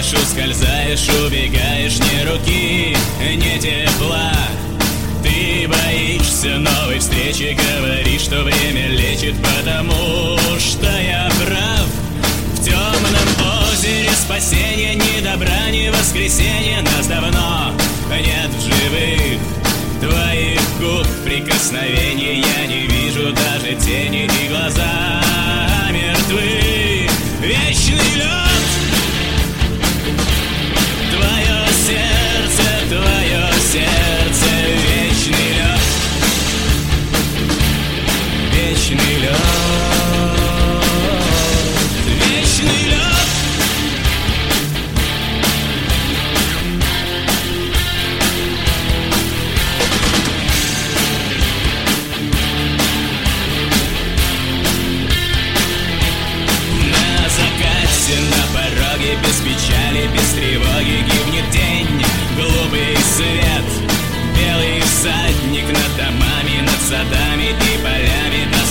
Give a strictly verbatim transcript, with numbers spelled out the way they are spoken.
Улетаешь, ускользаешь, убегаешь, ни руки, ни тепла. Ты боишься новой встречи, говоришь, что время лечит, потому что я прав. В темном озере спасения, ни добра, ни воскресенья. Нас давно нет в живых. Твоих губ прикосновений я не вижу, даже тени, и глаза мертвы. Вечный лед, твое сердце, твое сердце. Вечный лед, вечный лед, вечный лед. На пороге без печали, без тревоги гибнет день, глупый свет. Белый всадник над домами, над садами и полями.